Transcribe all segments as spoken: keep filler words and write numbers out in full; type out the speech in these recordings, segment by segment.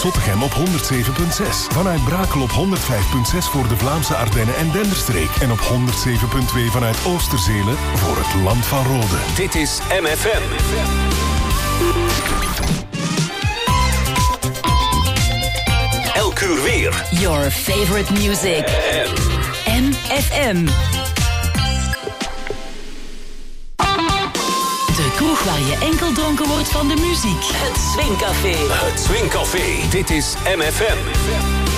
Zottegem op honderd zeven komma zes. Vanuit Brakel op honderd vijf komma zes voor de Vlaamse Ardennen en Denderstreek. En op honderd zeven komma twee vanuit Oosterzelen voor het Land van Rode. Dit is M F M. Elk uur weer. Your favorite music. M F M. De kroeg waar je enkel dronken wordt van de muziek. Het Swingcafé. Het Swingcafé. Dit is M F M.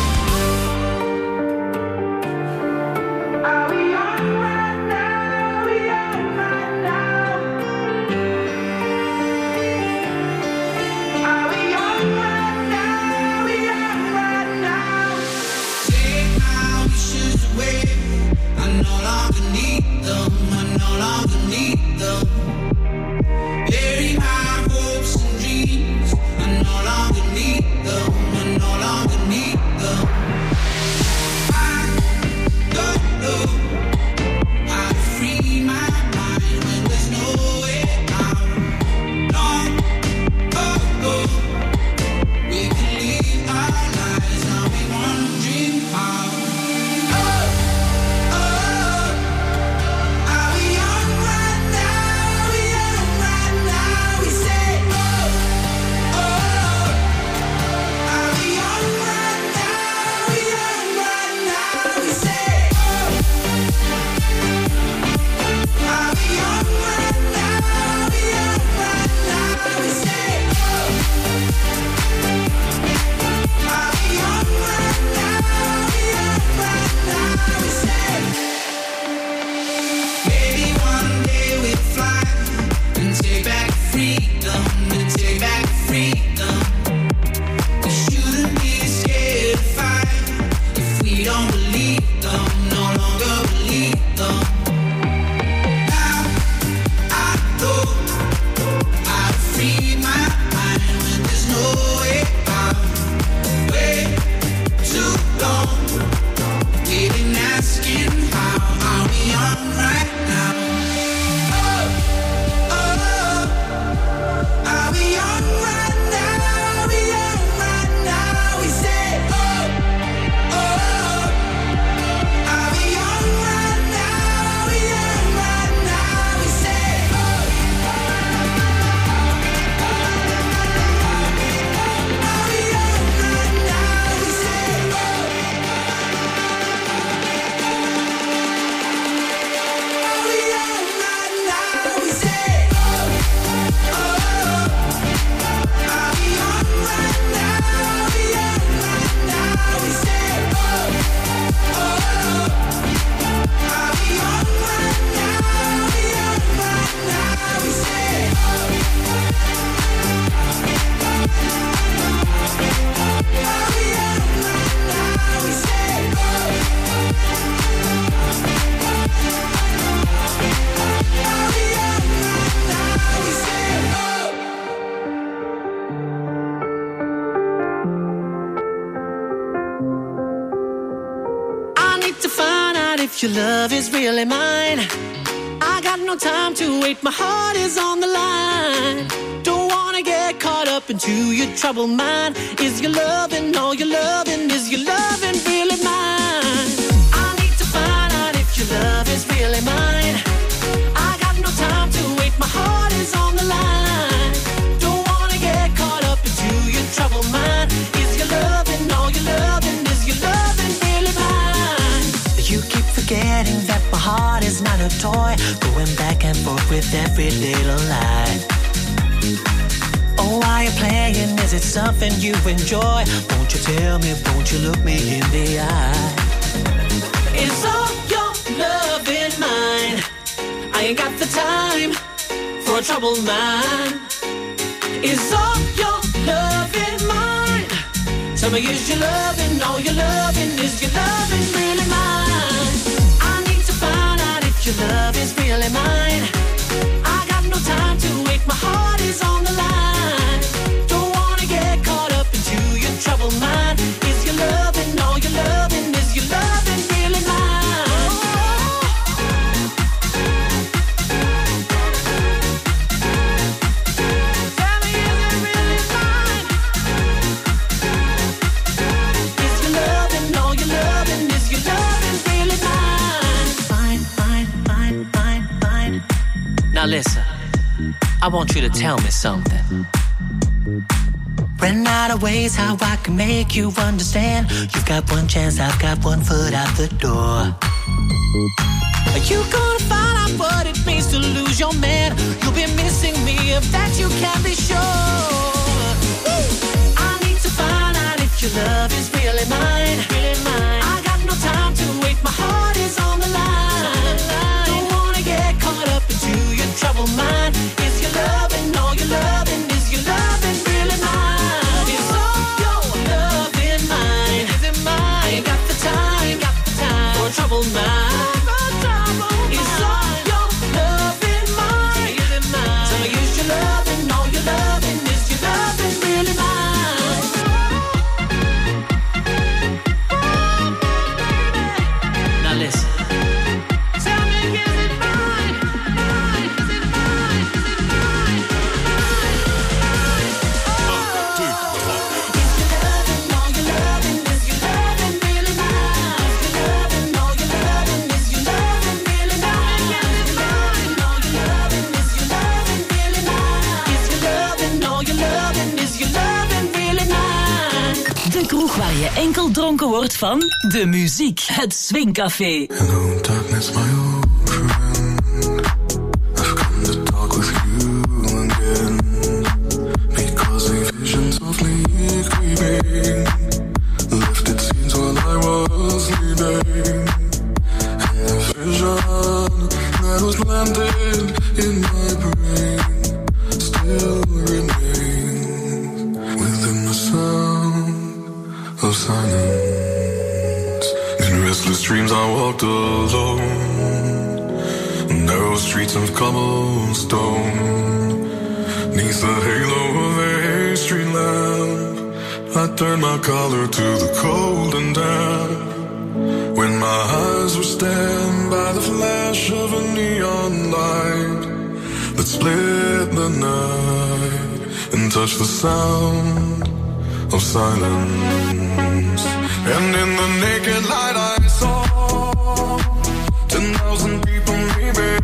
Your love is really mine. I got no time to wait, my heart is on the line. Don't wanna get caught up into your troubled mind. Is your loving, all your loving, is your loving really mine? I need to find out if your love is really mine. I got no time to wait, my heart is on the line. Don't wanna get caught up into your troubled mind. Is your loving, all your loving, is your loving really mine? You keep forgetting that my heart is not a toy, going back and forth with every little lie. Oh, why you playing? Is it something you enjoy? Won't you tell me, won't you look me in the eye? Is all your love in mine? I ain't got the time for a troubled mind. Is all your love in mine? Tell me, is your loving, all your loving, is your loving really mine? I need to find out if your love is really mine. I got no time to wait, my heart is on the line. Don't wanna get caught up into your troubled mind. Is your loving, all your loving, is your loving really mine? Tell me, is it really mine? listen, I want you to tell me something. Ran out of ways how I can make you understand. You've got one chance, I've got one foot out the door. Are you gonna find out what it means to lose your man? You'll be missing me, of that you can be sure. Woo! I need to find out if your love is really mine, really mine. I got no time to wait, my heart is on the line. Don't wanna get caught up into your troubled mind. Is your loving all your loving? Is your loving really mine? Is all your loving mine? Is it mine? Ain't got the time, ain't got the time for a troubled mind. Waar je enkel dronken wordt van de muziek. Het Swingcafé. Hello darkness, my old friend. I've come to talk with you again. Because a vision softly creeping left its scenes while I was sleeping. And the vision that was planted in my brain still remains within the sound of silence. In restless dreams I walked alone, narrow streets of cobblestone. Neath the halo of a street lamp, I turned my collar to the cold and damp. When my eyes were stabbed by the flash of a neon light that split the night and touched the sound of silence. And in the naked light I saw ten thousand people maybe,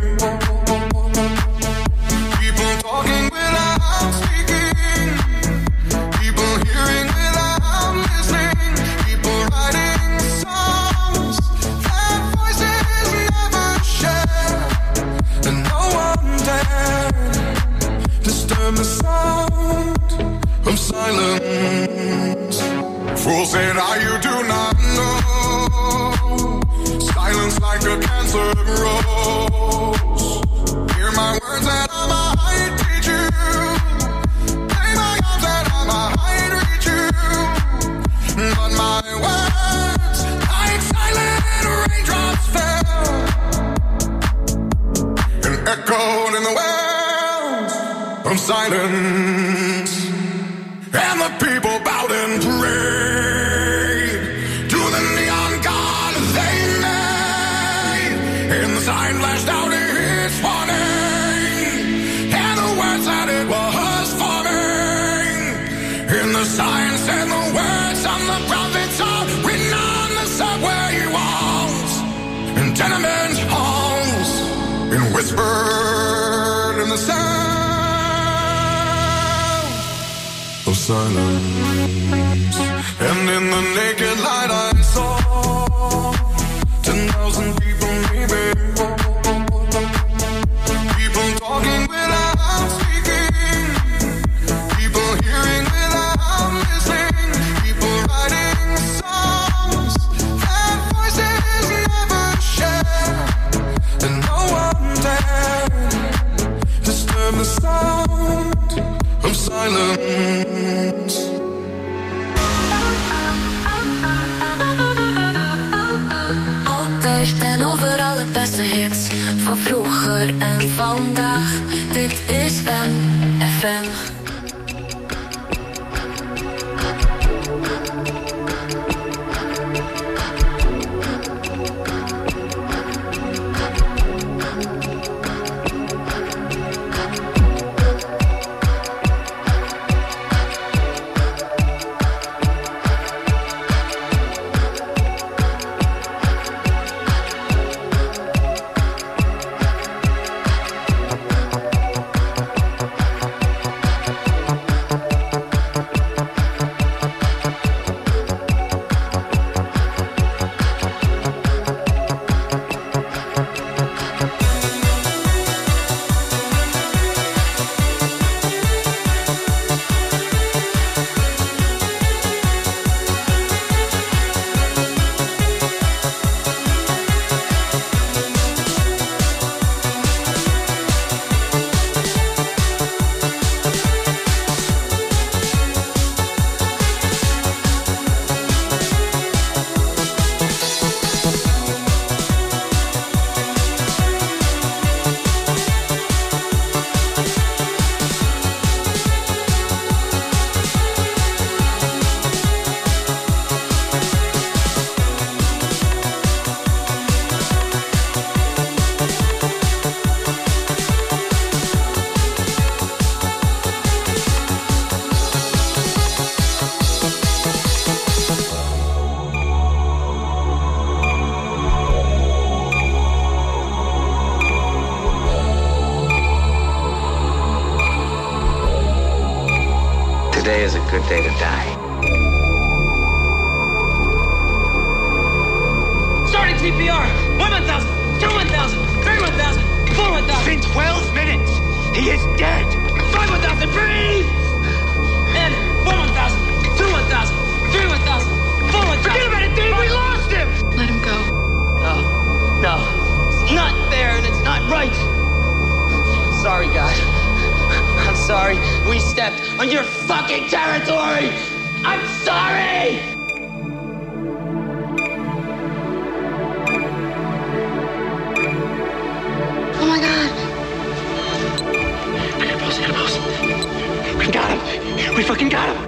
people talking without speaking, people hearing without listening, people writing songs that voices never share, and no one dared disturb the sound of silence. Fool said I, you do not know. Silence like a cancer grows. Hear my words that I might teach you. Play my arms that I might reach you. But my words, like silent raindrops fell and echoed in the wells of silence. And the people bowed and prayed to the neon god they made. And the sign flashed out its warning, and the words that it was forming. And the sign said the words on the prophets are written on the subway walls and tenement halls, and whispered in the sound of silence. And in the naked light I saw ten thousand people maybe, people talking without speaking, people hearing without listening, people writing songs that voices never share, and no one dared disturb the sound of silence. Altijd en overal het beste, a good day to die. Starting T P R. One one thousand, two one thousand, three one thousand, four one thousand. It's been twelve minutes. He is dead. Five one thousand, breathe. And four one thousand, two one thousand, three one thousand, four one thousand. Forget about it, Dave. We lost him. Let him go. No, no, it's not fair and it's not right. Sorry, God. I'm sorry. We stepped on your fucking territory. I'm sorry. Oh my God. Get close, get close. We got him. We fucking got him.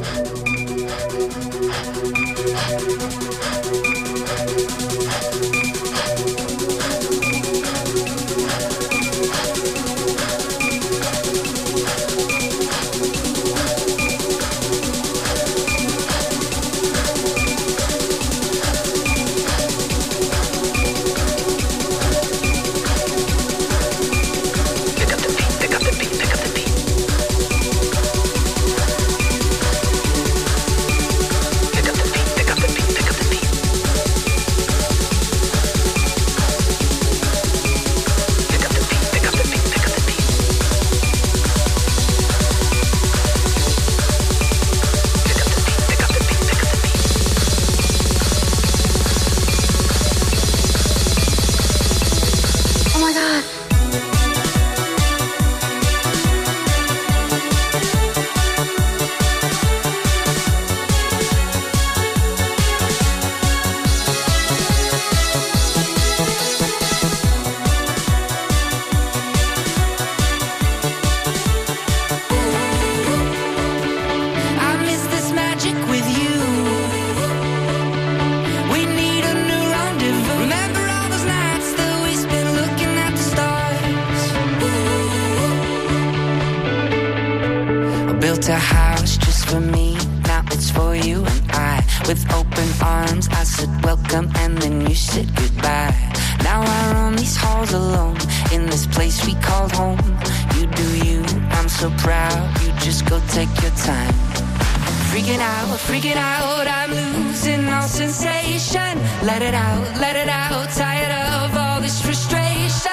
A house just for me, now it's for you and I. With open arms, I said welcome and then you said goodbye. Now I roam these halls alone, in this place we called home. You do you, I'm so proud, you just go take your time. Freaking out, freaking out, I'm losing all sensation. Let it out, let it out, tired of all this frustration.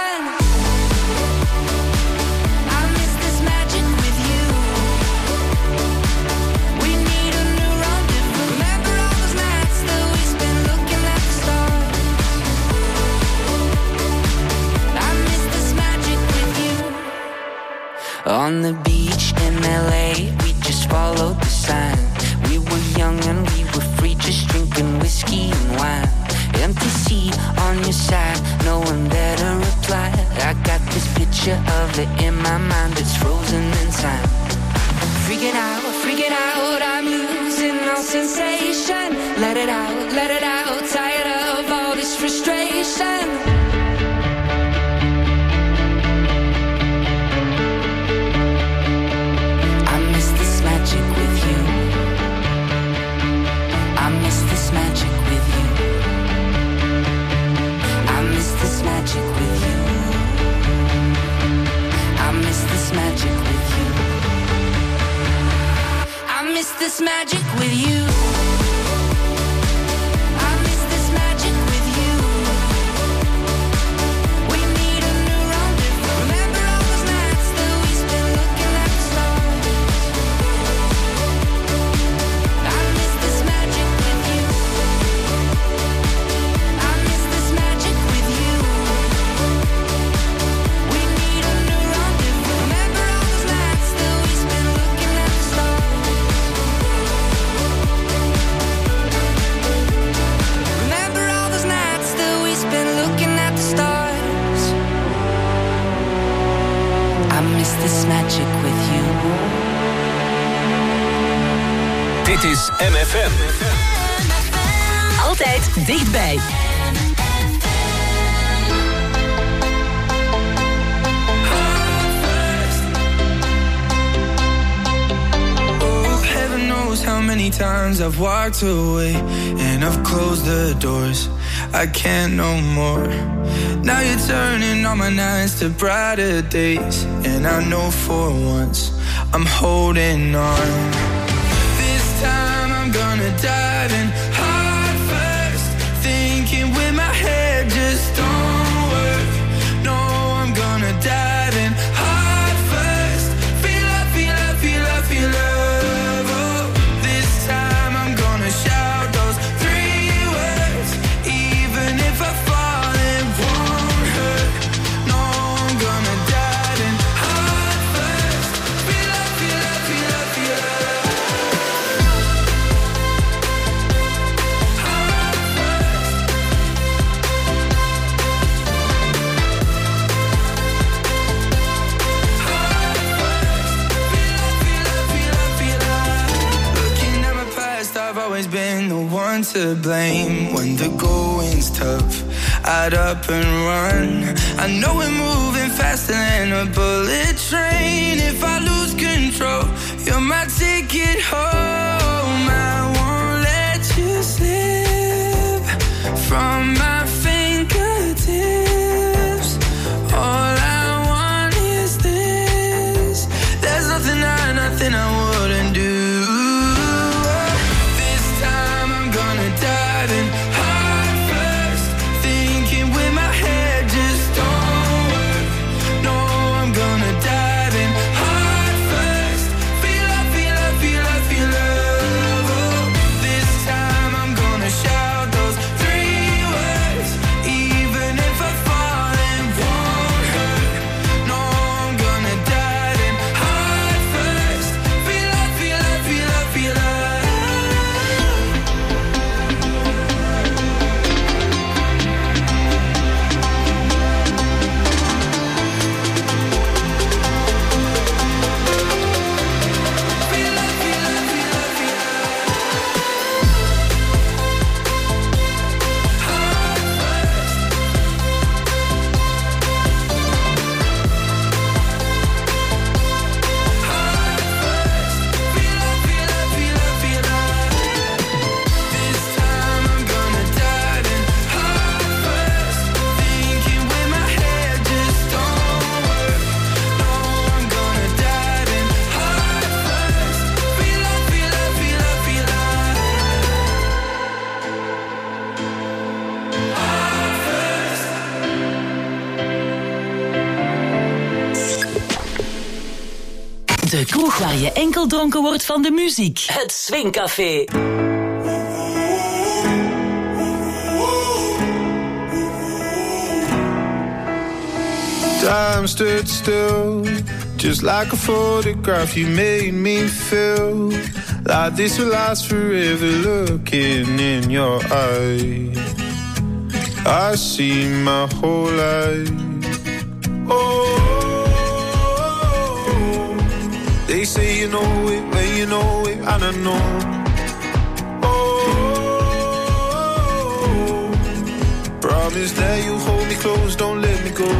On the beach in L A, we just followed the sign. We were young and we were free, just drinking whiskey and wine. Empty seat on your side, no one there to reply. I got this picture of it in my mind, it's frozen in time. Freaking out, freaking out, I'm losing all sensation. Let it out, let it out, tired of all this frustration. This magic with you. I miss this magic with you. We need a new rendezvous. Remember all those nights that we spent looking at the stars. I miss this magic with you. I miss this magic with you. We need a new rendezvous. Remember all those nights that we spent looking at the stars. This magic with you. Dit is M F M. Altijd dichtbij. Oh, heaven knows how many times I've walked away and I've closed the doors. I can't no more. Now you're turning all my nights to brighter days, and I know for once I'm holding on. always been the one to blame. When the going's tough, I'd up and run. I know we're moving faster than a bullet train. If I lose control, you're my ticket home. I won't let you slip from my fingertips. All I want is this. There's nothing I, nothing I wouldn't do. This time I'm gonna dive in heart first, thinking with my head just don't work. No, I'm gonna dive in heart first. Feel up, feel up, feel up, feel love. Oh, this time I'm gonna shout those three words, even if I fall, it won't hurt. No, I'm gonna dive in heart first. Feel up, feel up, feel up, feel love. De kroeg waar je enkel dronken wordt van de muziek. Het Swingcafé. Time stood still, just like a photograph. You made me feel like this will last forever. Looking in your eyes, I see my whole life. Oh, they say you know it when you know it, and I know. Oh, promise that you hold me close, don't let me go.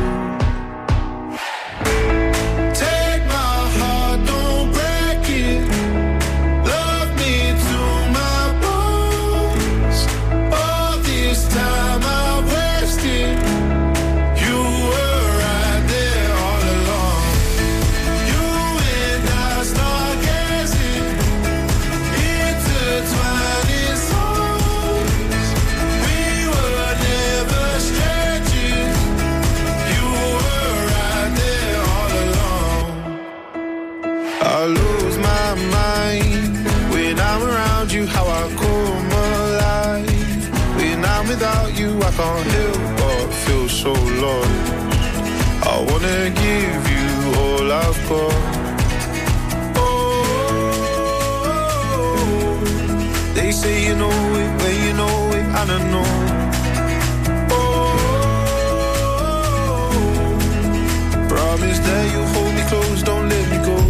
Without you, I can't help but feel so lost. I wanna give you all I've got. Oh, they say you know it when you know it, and I know. Oh, promise that you'll hold me close, don't let me go.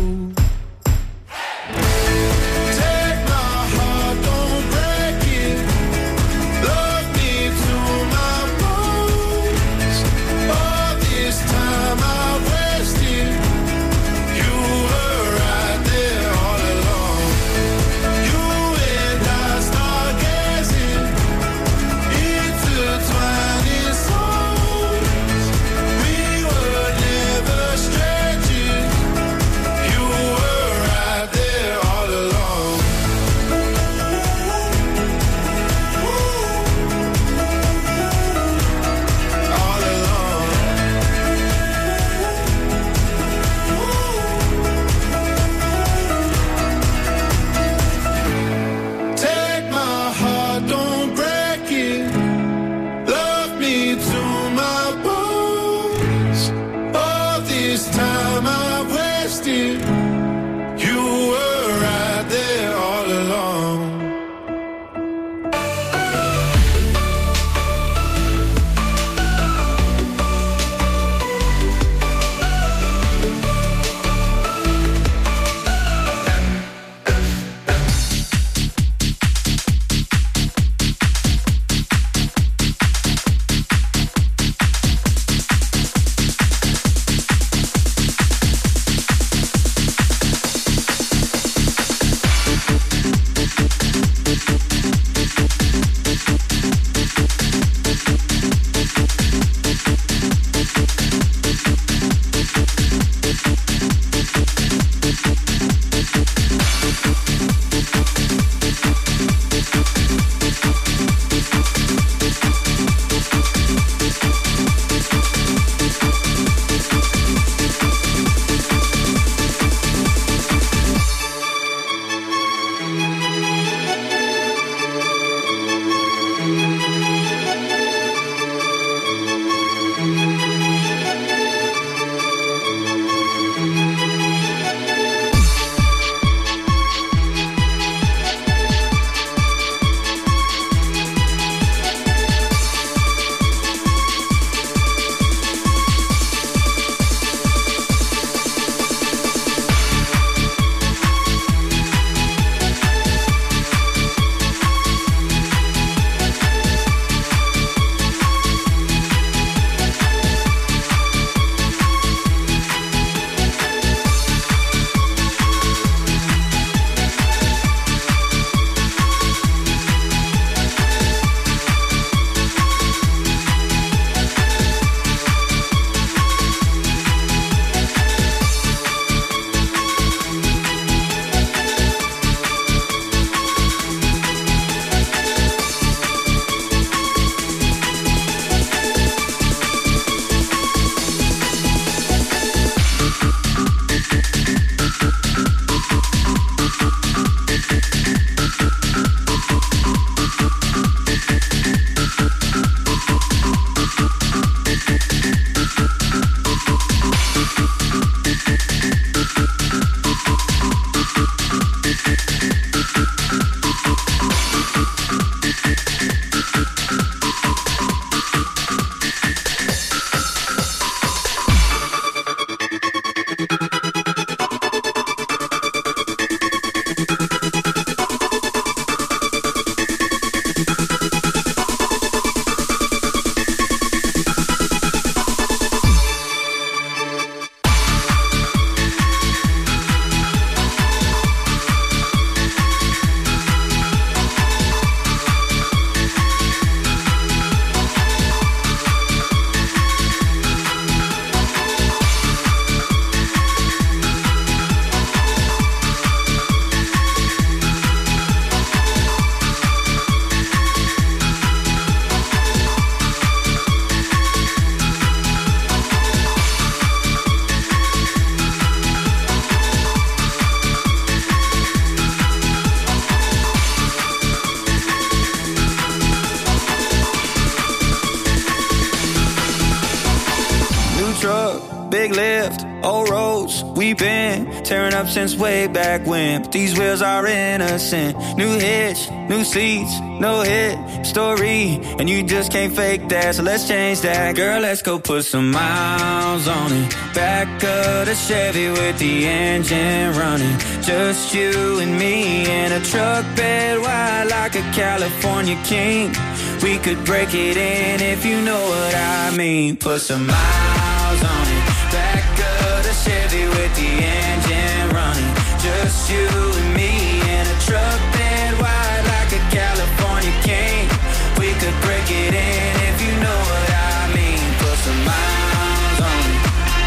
big lift, old roads, we've been tearing up since way back when. But these wheels are innocent. New hitch, new seats, no hit story, and you just can't fake that, so let's change that. Girl, let's go put some miles on it. Back of the Chevy with the engine running. Just you and me in a truck bed wide like a California king. We could break it in if you know what I mean. Put some miles on it. Back of the Chevy with the engine running. Just you and me in a truck bed wide like a California king. We could break it in if you know what I mean. Put some miles on it.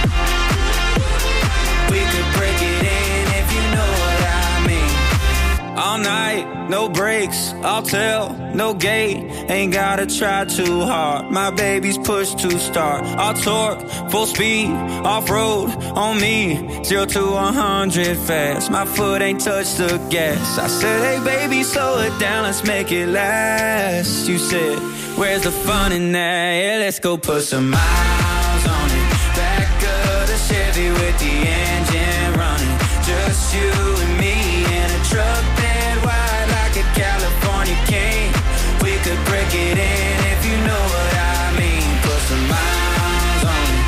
We could break it in if you know what I mean. All night, no breaks, I'll tell, no gate. Ain't gotta try too hard. My baby's push to start. I'll torque, full speed, off-road on me. Zero to a hundred fast. My foot ain't touched the gas. I said, hey baby, slow it down, let's make it last. You said, where's the fun in that? Yeah, let's go put some miles on it. Back of the Chevy with the engine running. Just you and me in a truck bed wide like a California king. We could break it in if you know what I mean. Put some miles on it.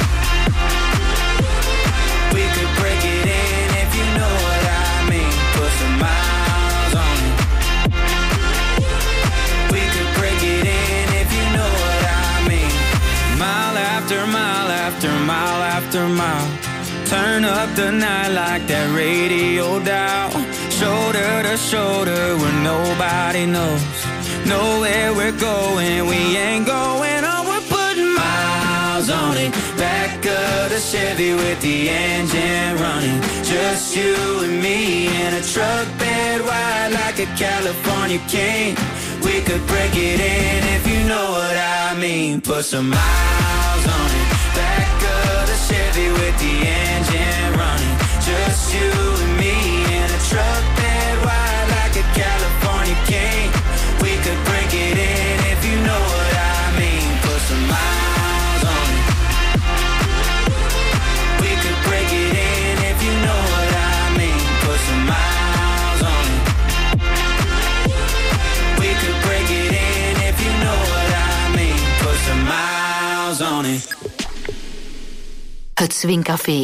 We could break it in if you know what I mean. Put some miles on it. We could break it in if you know what I mean. Mile after mile after mile after mile. Turn up the night like that radio dial. Shoulder to shoulder where nobody knows. Know where we're going, we ain't going on. We're putting miles on it. Back of the Chevy with the engine running. Just you and me in a truck bed wide like a California king. We could break it in if you know what I mean. Put some miles on it. Back of the Chevy with the engine running. Just you and me in a truck bed wide like a California king. We could break it in if you know what I mean. Put some miles on it. We could break it in if you know what I mean. Put some miles on it. We could break it in if you know what I mean. Put some miles on it. Het Swingcafé.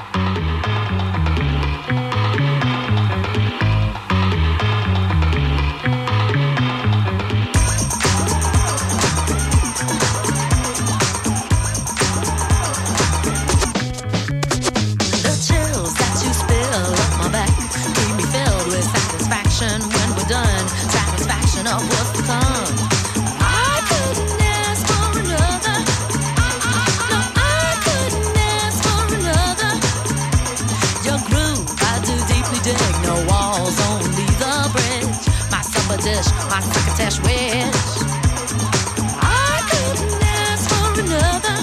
Of what's to come. I couldn't ask for another. No, I couldn't ask for another. Your groove, I do deeply dig. No walls, only the bridge. My supper dish, my succotash wish. I couldn't ask for another.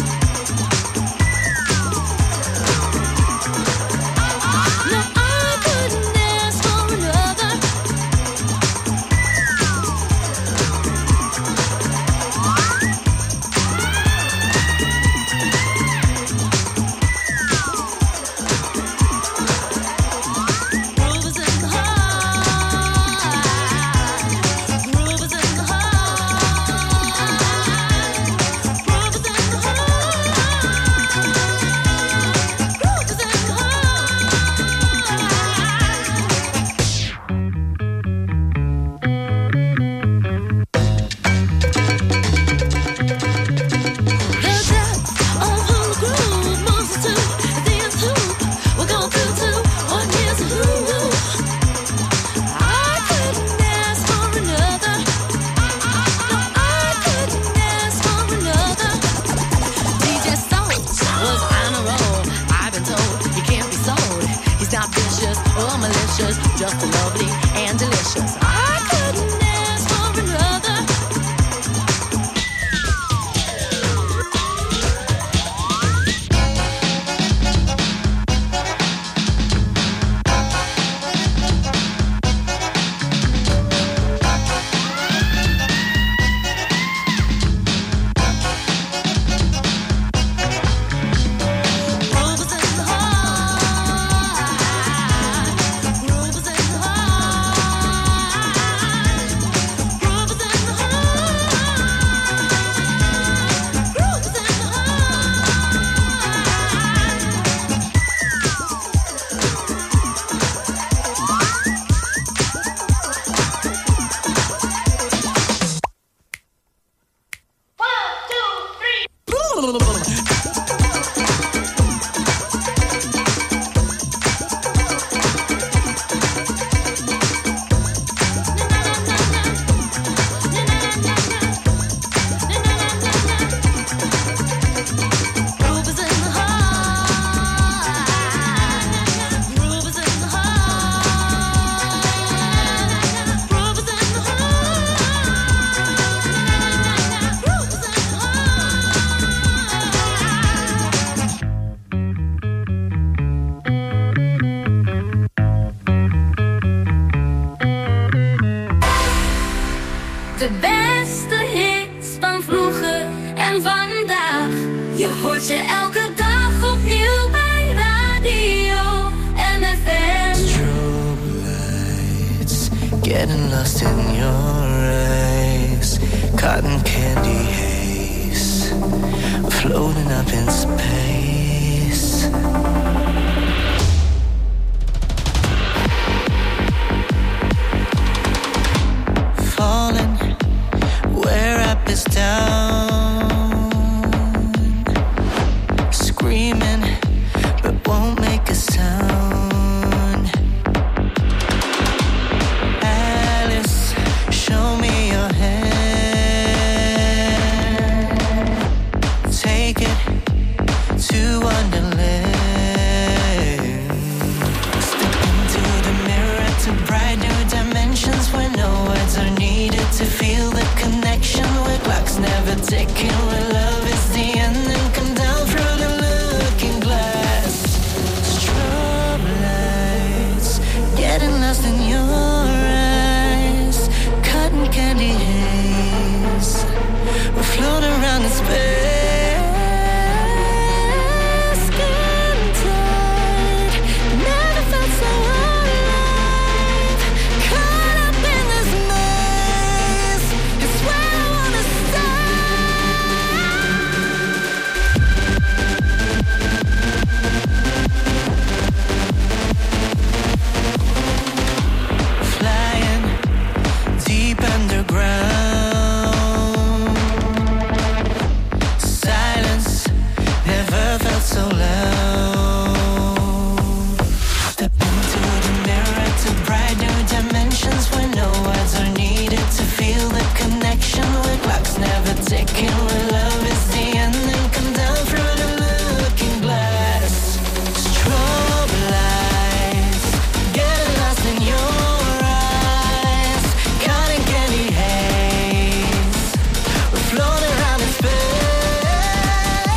No, I couldn't ask for another. Just lovely and delicious. I couldn't ask for another. De beste hits van vroeger en vandaag. Je hoort ze elke dag opnieuw bij Radio M F M. Strobe lights, getting lost in your eyes. Cotton candy haze, floating up in space. Falling where up is down, screaming but won't make a sound. Alice, show me your hand. Take it to Wonderland. Step into the mirror to bright new dimensions where no words are needed to feel the connection. Where clocks never ticking, where love is the end and come down through the looking glass. Strobe lights, getting lost in your eyes. Cotton candy haze, we float around in space. Skin tight, never felt so alive. Caught up in this maze, it's where I wanna flying deep underground. Silence never felt so loud. Step into the mirror to bright new dimensions where no words are needed to feel the connection. Where clocks never ticking, where love is the end and come down through the looking glass. Strobe lights, getting lost in your eyes. Cotton candy haze, we float around in space.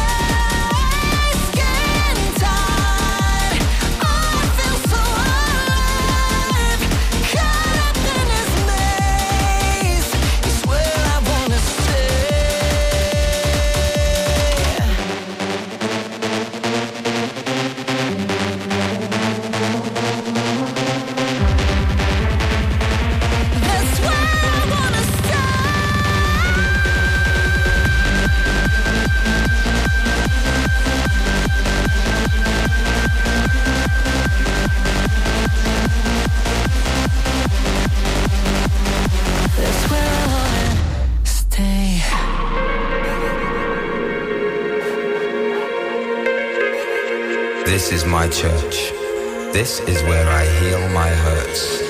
Skin tight, oh, I feel so alive. Caught up in this maze, it's where I wanna stay. That's where I wanna That's where I wanna stay. This is my church. This is where I heal my hurts.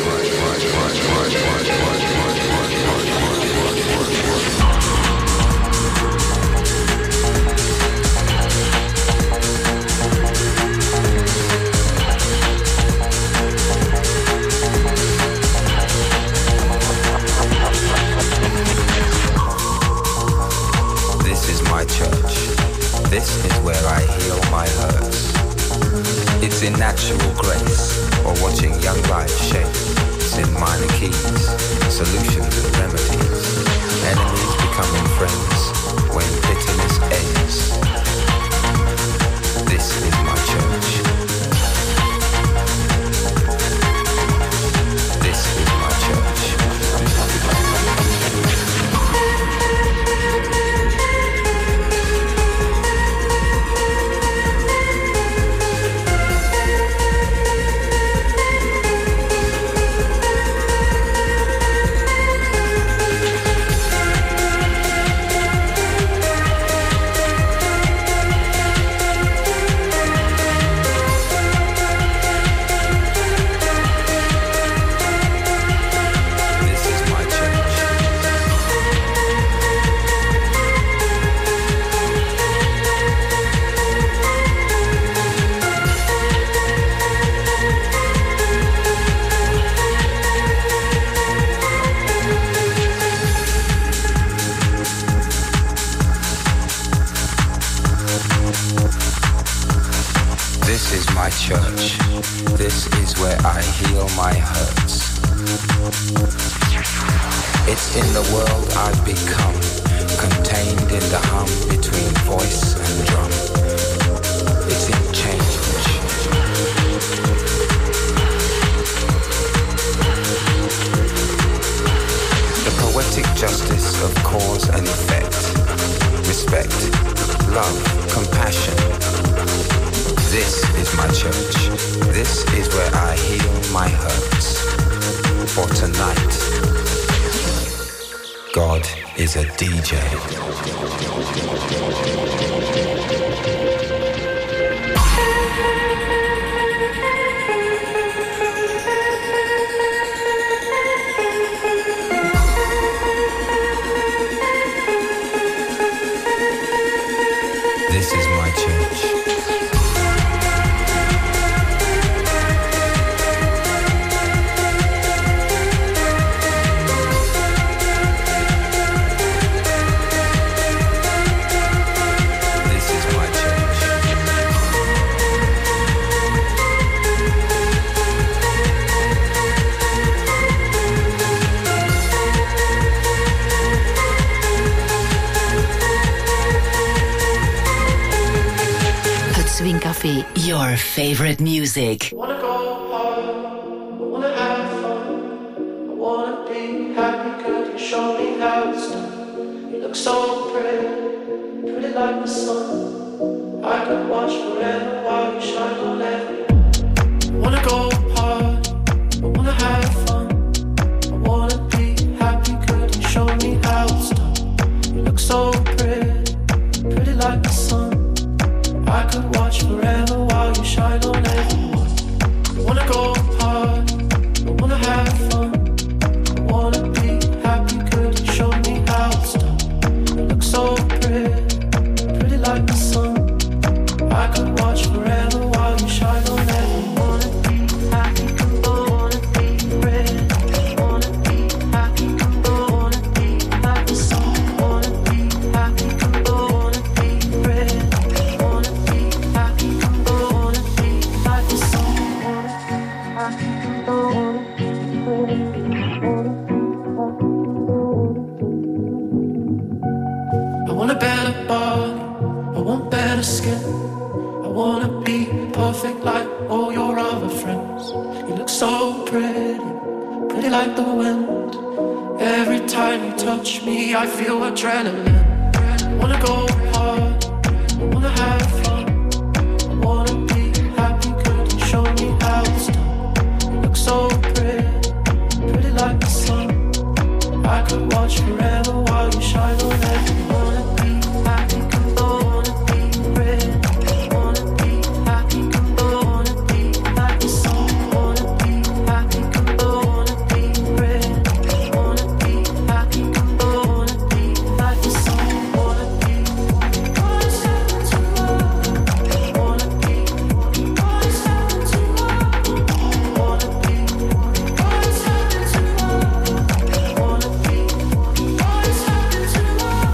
This is my church. This is where I heal my hurts. It's in natural grace, or watching young life shape. It's in minor keys, solutions and remedies. Enemies becoming friends when bitterness ends. This is my church. This is my church. my church. This is where I heal my hurts. It's in the world I've become, contained in the hum between voice and drum. It's in change. The poetic justice of cause and effect. Respect, love, compassion. This is my church. This is where I heal my hurts. For tonight, God is a D J. This is my church. Swing Café, your favorite music. I wanna go hard, I wanna have fun, I wanna be happy, could you show me how it's done? You look so pretty, pretty like the sun. I could watch forever while you shine on everyone. I wanna go hard, I wanna have fun, I wanna be happy, could you show me how it's done? You look so pretty, pretty like the sun. I could watch forever while you shine on everyone. I wanna go hard, I wanna have fun, I wanna be happy, could you show me how it's done? You look so pretty, pretty like the sun. I could watch forever while you shine on everyone. Wanna be happy, I wanna be pretty, wanna be happy, I wanna be like the sun. Wanna be happy, I wanna be pretty. I want a better body, I want better skin. I wanna be perfect like all your other friends. You look so pretty, pretty like the wind. Every time you touch me, I feel adrenaline. I wanna go hard, I wanna have fun, I wanna be happy, could you show me how it's done? You look so pretty, pretty like the sun. I could watch forever while you shine on everyone. Wanna be happy, I wanna be pretty. Wanna be happy, I wanna be like the sun. Wanna be happy, I wanna be pretty. Wanna be happy, I wanna be like the sun. Wanna be one second to love. Wanna be one second to love. Wanna be one second to love. Wanna be one second to love.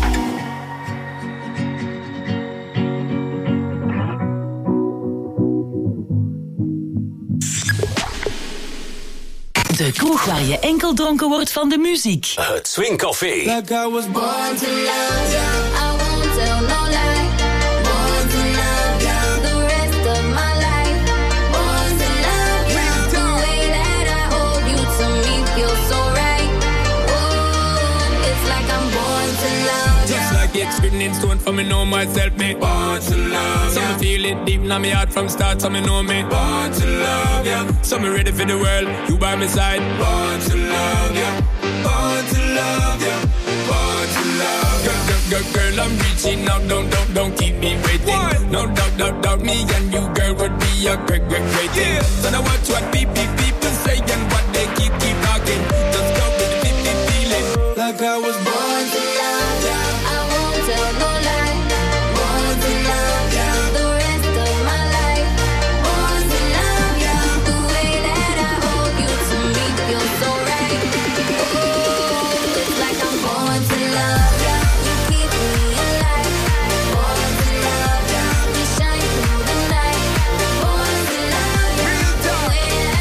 De kroeg waar je enkel dronken wordt van de muziek. Het Swing Café. Like I was born to love ya. I won't tell no lie. Born to love ya. The rest of my life. Born to love you. The way that I hold you to me feels so right. Oh, it's like I'm born to love you. Just like it's written in stone for me know myself, me born to love ya. So me feel it deep in my heart from start, so me know me born to love ya. So me ready for the world, you by my side. Born to love ya, born to love ya, born to love ya. Girl, girl, girl, girl, I'm reaching out, don't, don't, don't keep me waiting. What? No doubt, doubt, doubt, me and you, girl, would be a great, great, great thing. Yeah. So now watch what people, people say and what they keep, keep talking. Just go with the deep, deep feeling. Like I was born to love ya. I won't tell no lie. Born to love ya. The rest of my life. Born to love ya. The way that I hold you to me feels so right. Oh, it's like I'm born to love ya. You keep me alive. Born to love ya. You shine through the night. Born to love ya. The way that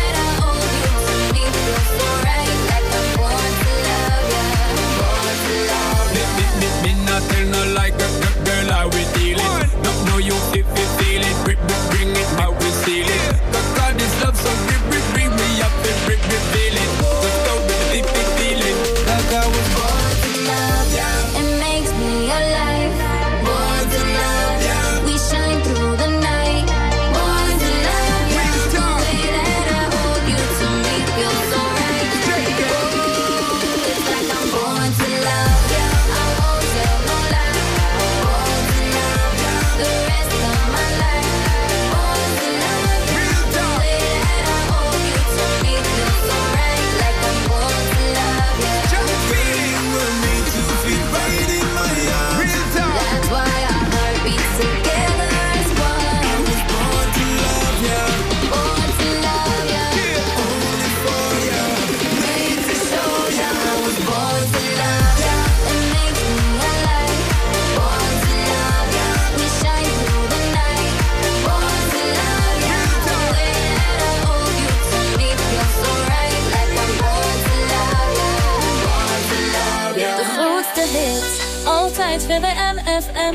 tijd voor de M F M.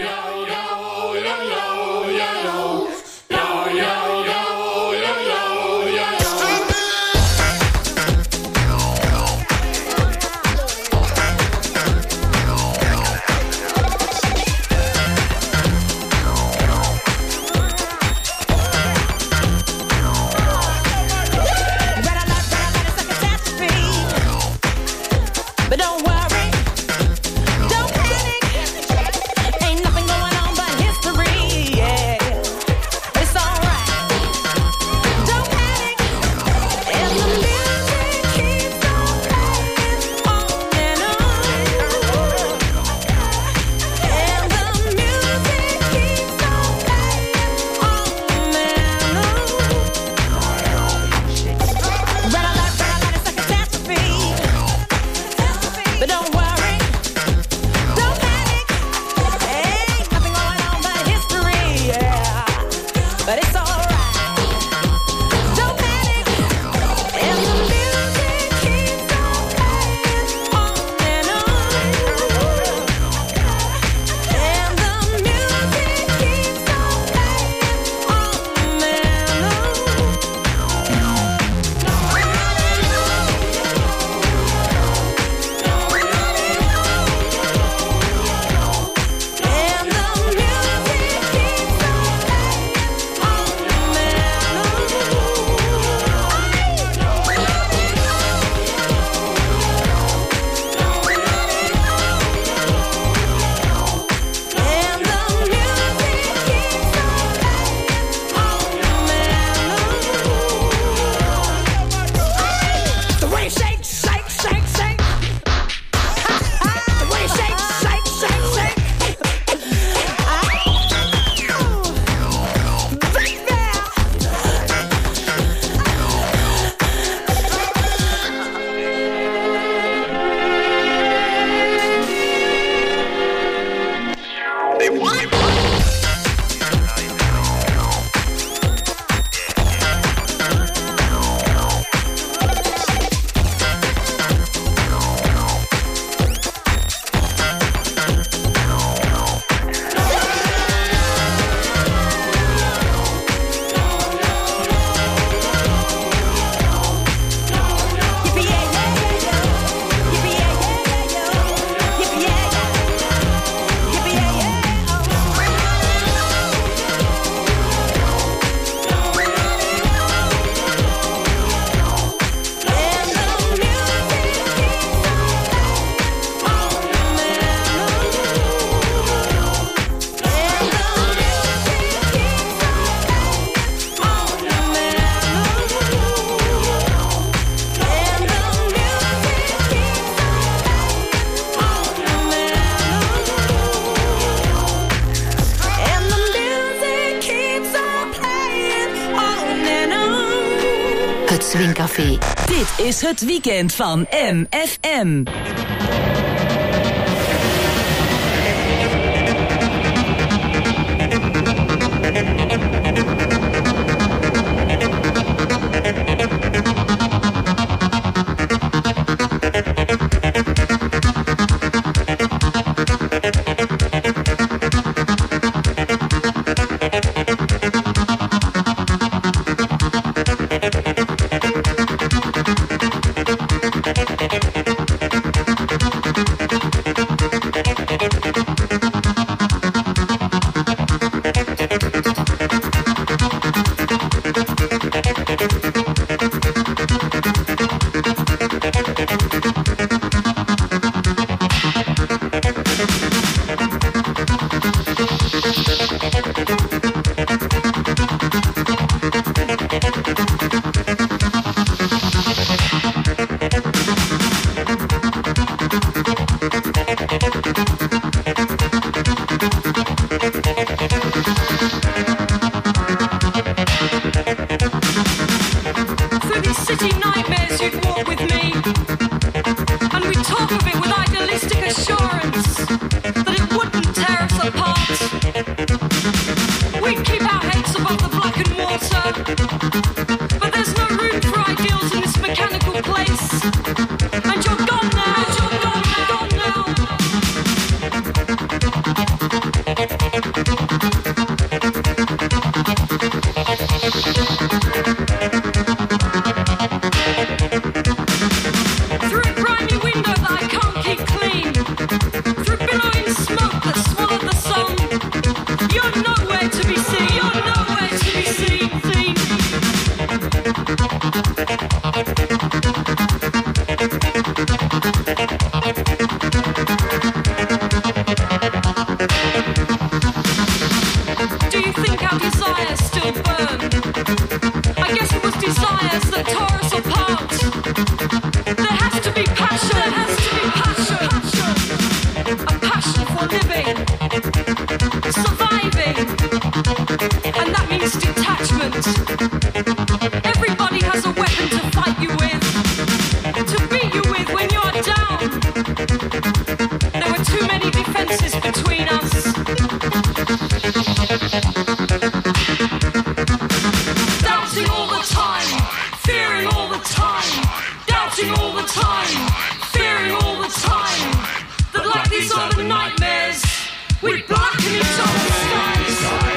But don't worry, don't panic. Ain't nothing going on but history, yeah. It's alright. Don't panic. And the music keeps on playing on and on. And the music keeps on playing on and on. Red alert, red alert, it's a catastrophe. But don't worry, don't panic. Ain't nothing going on but history, yeah. But it's alright. Don't panic. And the music keeps on playing on and on. And the music keeps on playing on and the way it shakes, shake, shake, shake. The way it shakes, shake, shake, shake. And the music keeps on playing on and on. Het Swingcafé. Dit is het weekend van M F M. Through these city nightmares you'd walk with me. time, fearing all the time that like these are the nightmares we blacken each other's skies.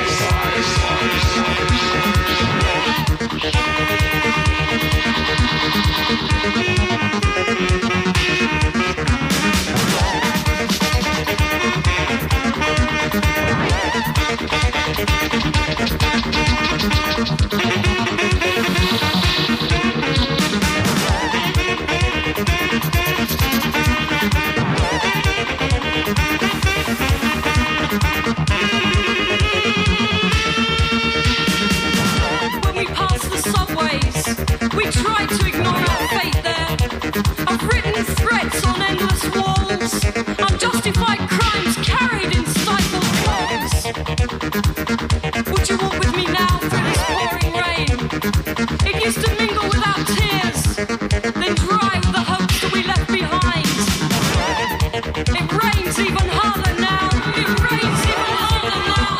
When we pass the subways, we try to ignore our fate there. I've written threats on endless walls, unjustified crimes carried in stifled clothes. Would you walk with me now through this pouring rain? It used to mingle without tears, then dry with the hopes that we left behind. It rains even harder now. It rains even harder now.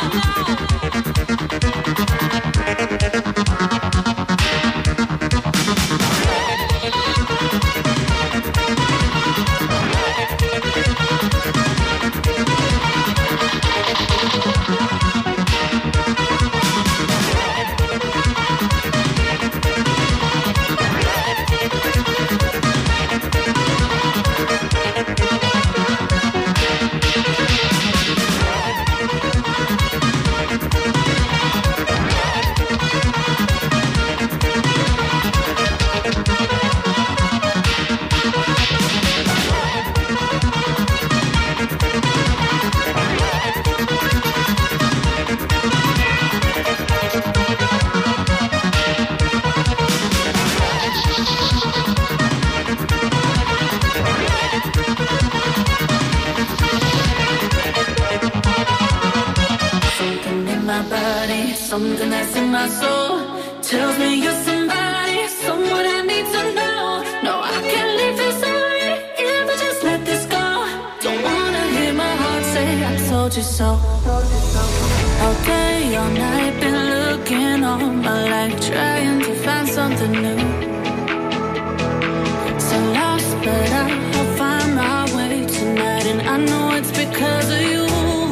Something that's in my soul tells me you're somebody, someone I need to know. No, I can't leave this alone if I just let this go. Don't wanna hear my heart say I told you so. All day, all night, been looking all my life, trying to find something new. So lost, but I'll find my way tonight, and I know it's because of you.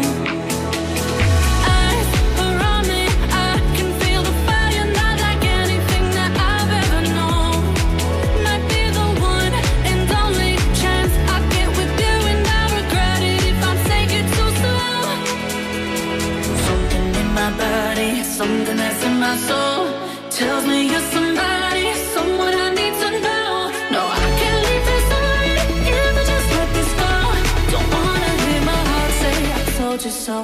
Something that's in my soul tells me you're somebody, someone I need to know. No, I can't leave this alone if I just let this go. Don't wanna hear my heart say I told you so.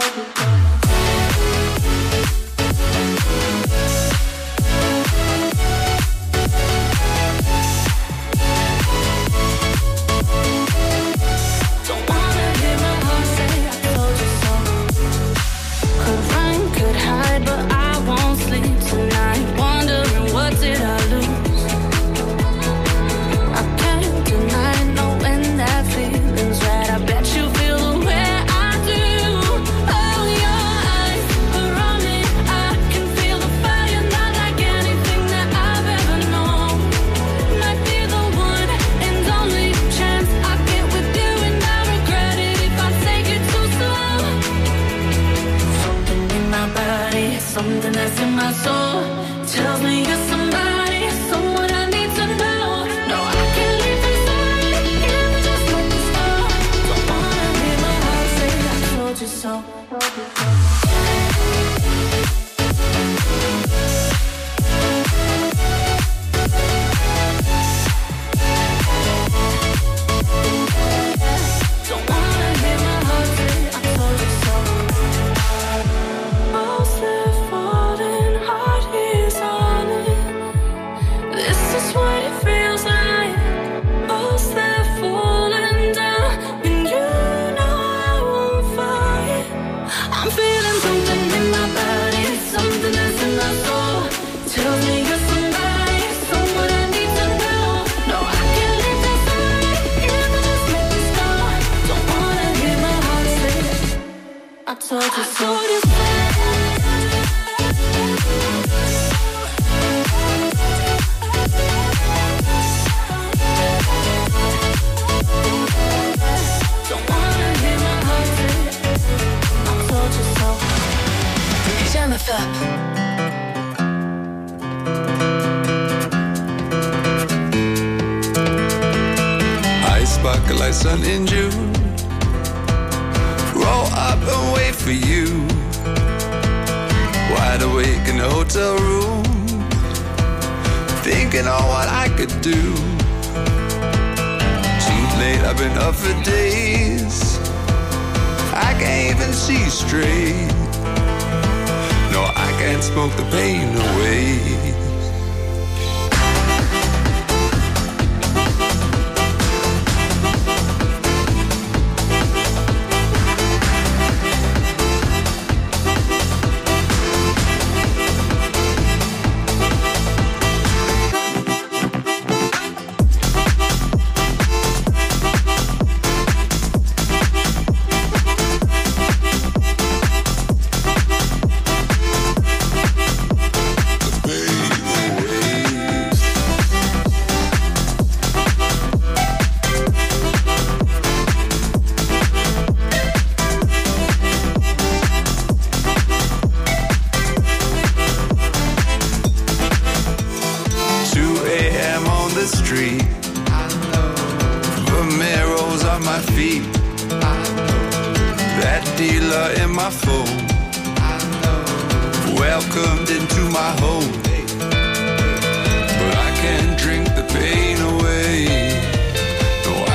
Something that's in my soul tells me you're somebody, someone I need to know. No, I can't leave this alone if I just let this go. Don't wanna hear my heart say I told you so. Falling hard here. up. Eyes sparkle like sun in June. Roll up and wait for you. Wide awake in the hotel room, thinking on what I could do. Too late, I've been up for days. I can't even see straight. No, I can't smoke the pain away.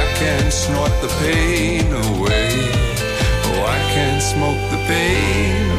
Snort the pain away. Oh, I can't smoke the pain